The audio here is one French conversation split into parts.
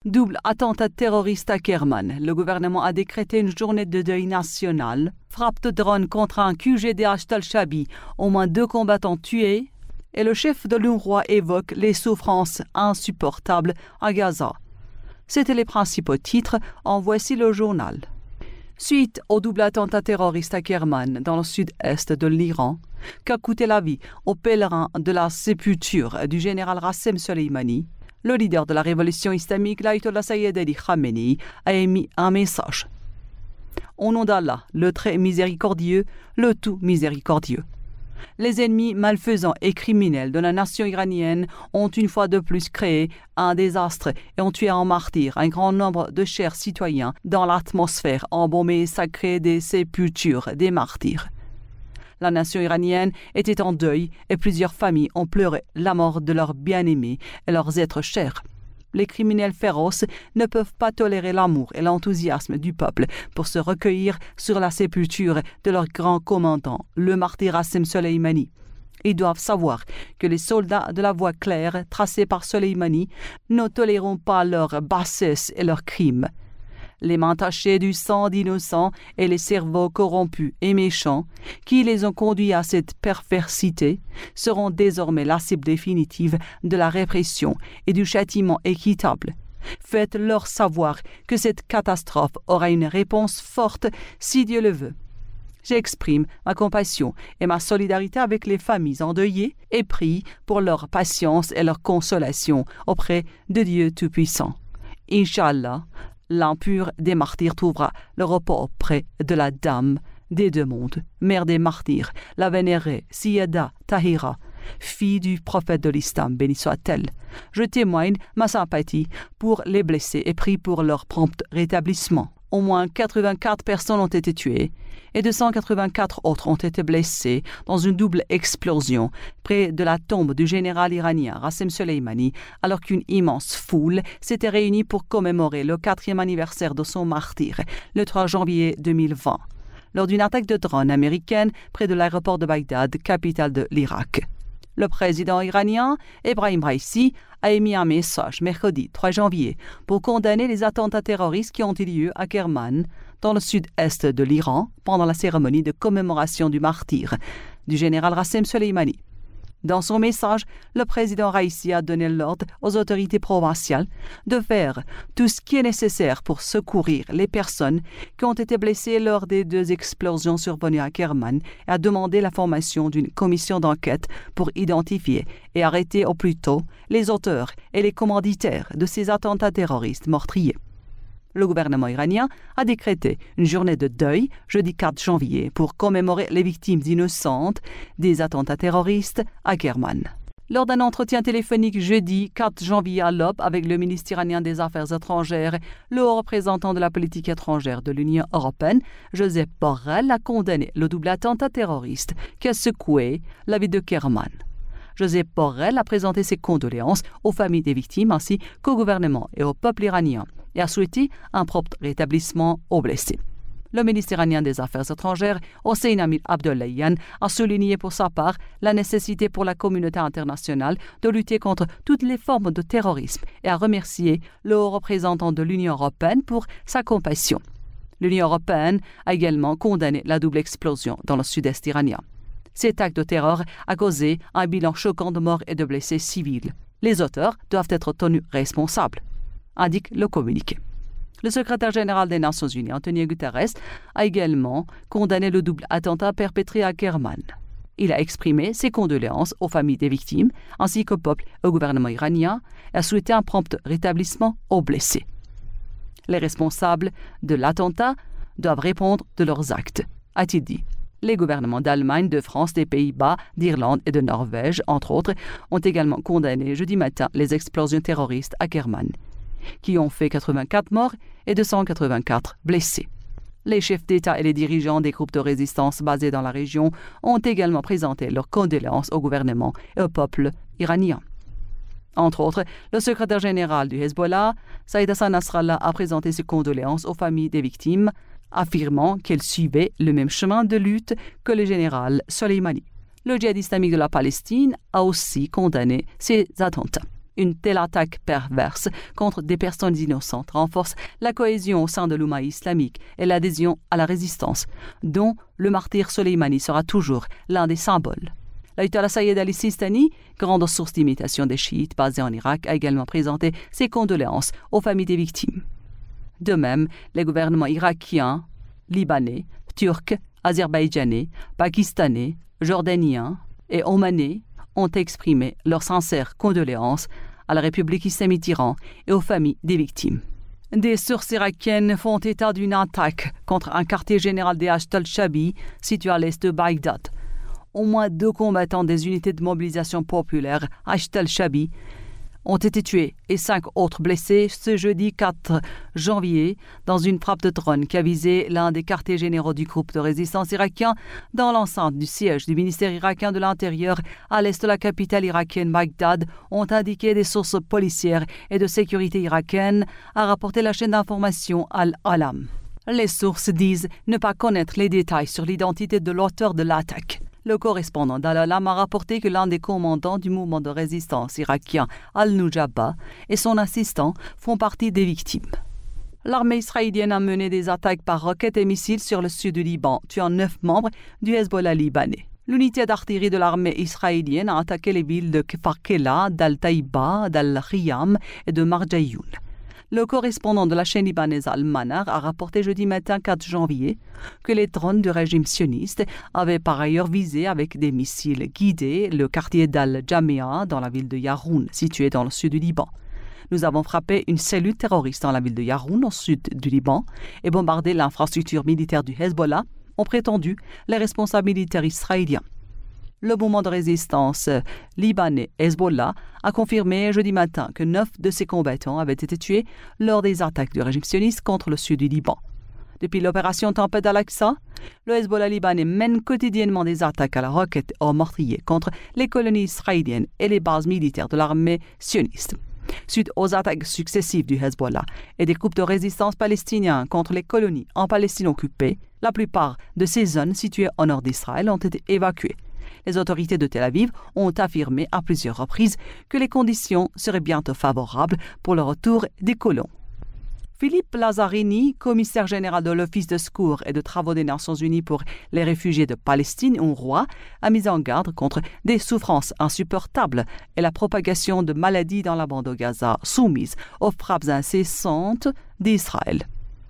Double attentat terroriste à Kerman. Le gouvernement a décrété une journée de deuil national. Frappe de drone contre un QGDH d'Al-Shabi. Au moins 2 combattants tués. Et le chef de l'UNRWA évoque les souffrances insupportables à Gaza. C'étaient les principaux titres. En voici le journal. Suite au double attentat terroriste à Kerman, dans le sud-est de l'Iran, qu'a coûté la vie aux pèlerins de la sépulture du général Rassem Soleimani, le leader de la révolution islamique, l'Ayatollah Sayyid Ali Khamenei, a émis un message. Au nom d'Allah, le très miséricordieux, le tout miséricordieux. Les ennemis malfaisants et criminels de la nation iranienne ont une fois de plus créé un désastre et ont tué en martyr un grand nombre de chers citoyens dans l'atmosphère embaumée et sacrée des sépultures des martyrs. La nation iranienne était en deuil et plusieurs familles ont pleuré la mort de leurs bien-aimés et leurs êtres chers. Les criminels féroces ne peuvent pas tolérer l'amour et l'enthousiasme du peuple pour se recueillir sur la sépulture de leur grand commandant, le martyr Rassem Soleimani. Ils doivent savoir que les soldats de la voie claire tracée par Soleimani ne toléreront pas leur bassesse et leurs crimes. Les mains tachées du sang d'innocents et les cerveaux corrompus et méchants qui les ont conduits à cette perversité seront désormais la cible définitive de la répression et du châtiment équitable. Faites-leur savoir que cette catastrophe aura une réponse forte si Dieu le veut. J'exprime ma compassion et ma solidarité avec les familles endeuillées et prie pour leur patience et leur consolation auprès de Dieu Tout-Puissant. Inch'Allah, l'impur des martyrs trouvera le repos auprès de la Dame des deux mondes, mère des martyrs, la vénérée Siyada Tahira, fille du prophète de l'Islam, béni soit-elle. Je témoigne ma sympathie pour les blessés et prie pour leur prompt rétablissement. Au moins 84 personnes ont été tuées et 284 autres ont été blessées dans une double explosion près de la tombe du général iranien Rassem Soleimani, alors qu'une immense foule s'était réunie pour commémorer le 4e anniversaire de son martyre, le 3 janvier 2020, lors d'une attaque de drone américaine près de l'aéroport de Bagdad, capitale de l'Irak. Le président iranien, Ebrahim Raisi, a émis un message mercredi 3 janvier pour condamner les attentats terroristes qui ont eu lieu à Kerman, dans le sud-est de l'Iran, pendant la cérémonie de commémoration du martyre du général Rassem Soleimani. Dans son message, le président Raisi a donné l'ordre aux autorités provinciales de faire tout ce qui est nécessaire pour secourir les personnes qui ont été blessées lors des 2 explosions survenues à Kerman et a demandé la formation d'une commission d'enquête pour identifier et arrêter au plus tôt les auteurs et les commanditaires de ces attentats terroristes meurtriers. Le gouvernement iranien a décrété une journée de deuil jeudi 4 janvier pour commémorer les victimes innocentes des attentats terroristes à Kerman. Lors d'un entretien téléphonique jeudi 4 janvier à l'aube avec le ministre iranien des Affaires étrangères, le haut représentant de la politique étrangère de l'Union européenne, Josep Borrell, a condamné le double attentat terroriste qui a secoué la ville de Kerman. Josep Borrell a présenté ses condoléances aux familles des victimes ainsi qu'au gouvernement et au peuple iranien et a souhaité un prompt rétablissement aux blessés. Le ministre iranien des Affaires étrangères, Hossein Amir Abdollahian, a souligné pour sa part la nécessité pour la communauté internationale de lutter contre toutes les formes de terrorisme et a remercié le haut représentant de l'Union européenne pour sa compassion. L'Union européenne a également condamné la double explosion dans le sud-est iranien. Cet acte de terreur a causé un bilan choquant de morts et de blessés civils. Les auteurs doivent être tenus responsables, indique le communiqué. Le secrétaire général des Nations Unies, Antonio Guterres, a également condamné le double attentat perpétré à Kerman. Il a exprimé ses condoléances aux familles des victimes, ainsi qu'au peuple et au gouvernement iranien, et a souhaité un prompt rétablissement aux blessés. Les responsables de l'attentat doivent répondre de leurs actes, a-t-il dit. Les gouvernements d'Allemagne, de France, des Pays-Bas, d'Irlande et de Norvège, entre autres, ont également condamné jeudi matin les explosions terroristes à Kerman, qui ont fait 84 morts et 284 blessés. Les chefs d'État et les dirigeants des groupes de résistance basés dans la région ont également présenté leurs condoléances au gouvernement et au peuple iranien. Entre autres, le secrétaire général du Hezbollah, Saïd Hassan Nasrallah, a présenté ses condoléances aux familles des victimes, affirmant qu'elles suivaient le même chemin de lutte que le général Soleimani. Le djihad islamique de la Palestine a aussi condamné ces attentats. Une telle attaque perverse contre des personnes innocentes renforce la cohésion au sein de l'Oumma islamique et l'adhésion à la résistance, dont le martyr Soleimani sera toujours l'un des symboles. L'ayatollah Sayyed Ali Sistani, grande source d'imitation des chiites basée en Irak, a également présenté ses condoléances aux familles des victimes. De même, les gouvernements irakiens, libanais, turcs, azerbaïdjanais, pakistanais, jordaniens et omanais ont exprimé leurs sincères condoléances à la République islamique d'Iran et aux familles des victimes. Des sources irakiennes font état d'une attaque contre un quartier général des Hashd al-Shabi situé à l'est de Bagdad. Au moins 2 combattants des unités de mobilisation populaire Hashd al-Shabi ont été tués et 5 autres blessés ce jeudi 4 janvier dans une frappe de drone qui a visé l'un des quartiers généraux du groupe de résistance irakien dans l'enceinte du siège du ministère irakien de l'Intérieur à l'est de la capitale irakienne Bagdad, ont indiqué des sources policières et de sécurité irakiennes, a rapporté la chaîne d'information Al-Alam. Les sources disent ne pas connaître les détails sur l'identité de l'auteur de l'attaque. Le correspondant d'Al-Alam a rapporté que l'un des commandants du mouvement de résistance irakien, Al-Nujaba, et son assistant font partie des victimes. L'armée israélienne a mené des attaques par roquettes et missiles sur le sud du Liban, tuant 9 membres du Hezbollah libanais. L'unité d'artillerie de l'armée israélienne a attaqué les villes de Kfar Kela, d'Al-Taïba, d'Al-Khiyam et de Marjayoun. Le correspondant de la chaîne libanaise Al-Manar a rapporté jeudi matin 4 janvier que les drones du régime sioniste avaient par ailleurs visé avec des missiles guidés le quartier d'Al-Jamia dans la ville de Yaroun, située dans le sud du Liban. Nous avons frappé une cellule terroriste dans la ville de Yaroun, au sud du Liban, et bombardé l'infrastructure militaire du Hezbollah, ont prétendu les responsables militaires israéliens. Le mouvement de résistance libanais Hezbollah a confirmé jeudi matin que 9 de ses combattants avaient été tués lors des attaques du régime sioniste contre le sud du Liban. Depuis l'opération Tempête d'Al-Aqsa, le Hezbollah libanais mène quotidiennement des attaques à la roquette et au meurtrier contre les colonies israéliennes et les bases militaires de l'armée sioniste. Suite aux attaques successives du Hezbollah et des groupes de résistance palestiniens contre les colonies en Palestine occupée, la plupart de ces zones situées au nord d'Israël ont été évacuées. Les autorités de Tel Aviv ont affirmé à plusieurs reprises que les conditions seraient bientôt favorables pour le retour des colons. Philippe Lazzarini, commissaire général de l'Office de secours et de travaux des Nations Unies pour les réfugiés de Palestine, UNRWA, a mis en garde contre des souffrances insupportables et la propagation de maladies dans la bande de Gaza soumise aux frappes incessantes d'Israël.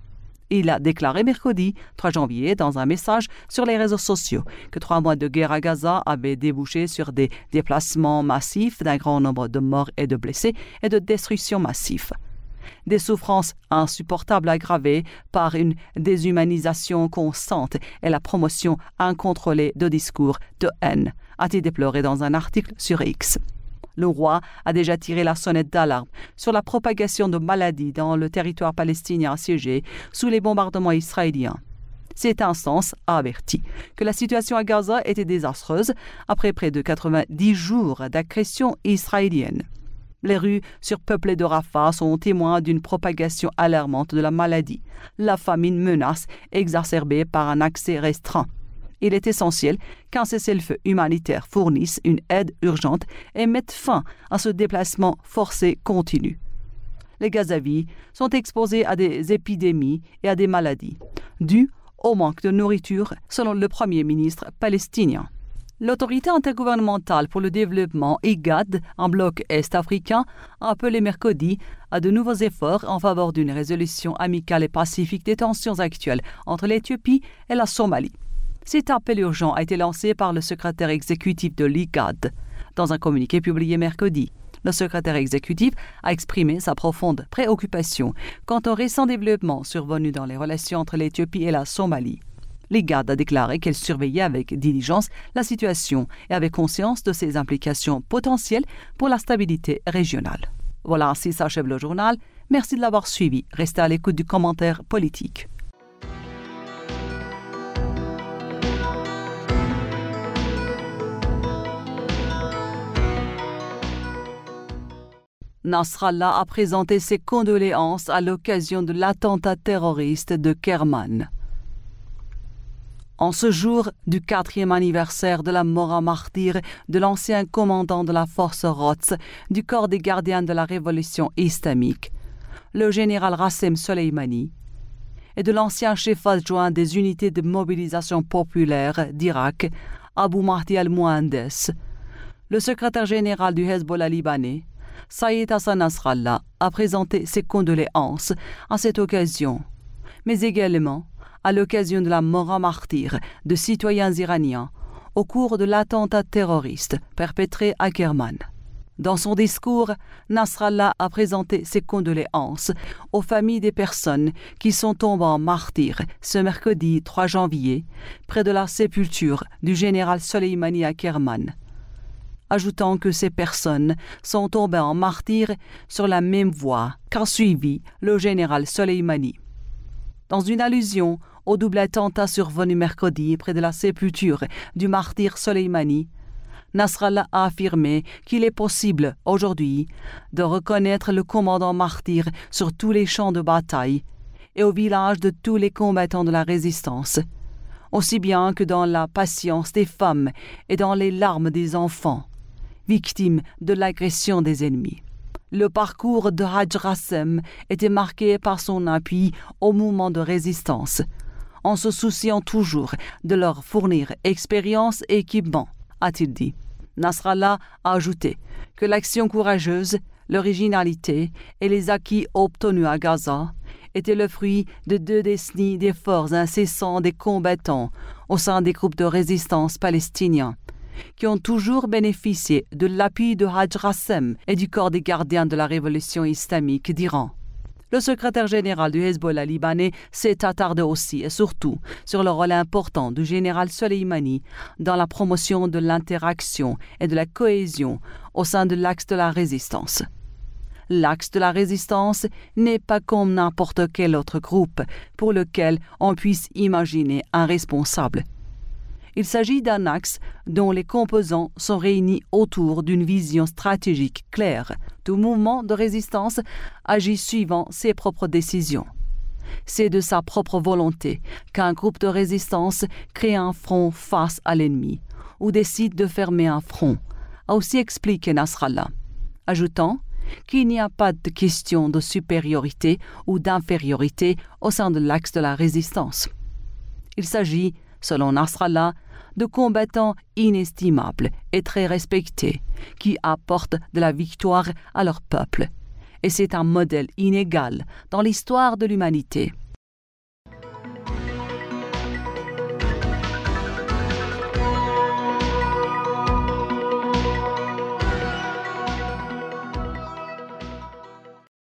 Il a déclaré mercredi 3 janvier dans un message sur les réseaux sociaux que 3 mois de guerre à Gaza avaient débouché sur des déplacements massifs d'un grand nombre de morts et de blessés et de destructions massives. Des souffrances insupportables aggravées par une déshumanisation constante et la promotion incontrôlée de discours de haine, a-t-il déploré dans un article sur X. Le roi a déjà tiré la sonnette d'alarme sur la propagation de maladies dans le territoire palestinien assiégé sous les bombardements israéliens. Cette instance a averti que la situation à Gaza était désastreuse après près de 90 jours d'agression israélienne. Les rues surpeuplées de Rafah sont témoins d'une propagation alarmante de la maladie. La famine menace, exacerbée par un accès restreint. Il est essentiel qu'un cessez-le-feu humanitaire fournisse une aide urgente et mette fin à ce déplacement forcé continu. Les Gazaouis sont exposés à des épidémies et à des maladies, dues au manque de nourriture, selon le Premier ministre palestinien. L'autorité intergouvernementale pour le développement, IGAD, un bloc est-africain, a appelé mercredi à de nouveaux efforts en faveur d'une résolution amicale et pacifique des tensions actuelles entre l'Éthiopie et la Somalie. Cet appel urgent a été lancé par le secrétaire exécutif de l'IGAD. Dans un communiqué publié mercredi, le secrétaire exécutif a exprimé sa profonde préoccupation quant aux récents développements survenus dans les relations entre l'Éthiopie et la Somalie. L'IGAD a déclaré qu'elle surveillait avec diligence la situation et avait conscience de ses implications potentielles pour la stabilité régionale. Voilà, ainsi s'achève le journal. Merci de l'avoir suivi. Restez à l'écoute du commentaire politique. Nasrallah a présenté ses condoléances à l'occasion de l'attentat terroriste de Kerman. En ce jour du 4e anniversaire de la mort en martyr de l'ancien commandant de la force Rots du corps des gardiens de la révolution islamique, le général Rassem Soleimani, et de l'ancien chef adjoint des unités de mobilisation populaire d'Irak, Abu Mahdi al-Muhandes, le secrétaire général du Hezbollah libanais, Saïd Hassan Nasrallah, a présenté ses condoléances à cette occasion, mais également à l'occasion de la mort en martyr de citoyens iraniens au cours de l'attentat terroriste perpétré à Kerman. Dans son discours, Nasrallah a présenté ses condoléances aux familles des personnes qui sont tombées en martyrs ce mercredi 3 janvier, près de la sépulture du général Soleimani à Kerman, ajoutant que ces personnes sont tombées en martyrs sur la même voie qu'a suivi le général Soleimani. Dans une allusion au double attentat survenu mercredi près de la sépulture du martyr Soleimani, Nasrallah a affirmé qu'il est possible aujourd'hui de reconnaître le commandant martyr sur tous les champs de bataille et au village de tous les combattants de la résistance, aussi bien que dans la patience des femmes et dans les larmes des enfants, victimes de l'agression des ennemis. Le parcours de Haj Rassem était marqué par son appui au mouvement de résistance, en se souciant toujours de leur fournir expérience et équipement, a-t-il dit. Nasrallah a ajouté que l'action courageuse, l'originalité et les acquis obtenus à Gaza étaient le fruit de 2 décennies d'efforts incessants des combattants au sein des groupes de résistance palestiniens, qui ont toujours bénéficié de l'appui de Haj Rassem et du corps des gardiens de la révolution islamique d'Iran. Le secrétaire général du Hezbollah libanais s'est attardé aussi et surtout sur le rôle important du général Soleimani dans la promotion de l'interaction et de la cohésion au sein de l'axe de la résistance. L'axe de la résistance n'est pas comme n'importe quel autre groupe pour lequel on puisse imaginer un responsable. Il s'agit d'un axe dont les composants sont réunis autour d'une vision stratégique claire. Tout mouvement de résistance agit suivant ses propres décisions. C'est de sa propre volonté qu'un groupe de résistance crée un front face à l'ennemi ou décide de fermer un front, a aussi expliqué Nasrallah, ajoutant qu'il n'y a pas de question de supériorité ou d'infériorité au sein de l'axe de la résistance. Il s'agit, selon Nasrallah, de combattants inestimables et très respectés, qui apportent de la victoire à leur peuple. Et c'est un modèle inégal dans l'histoire de l'humanité.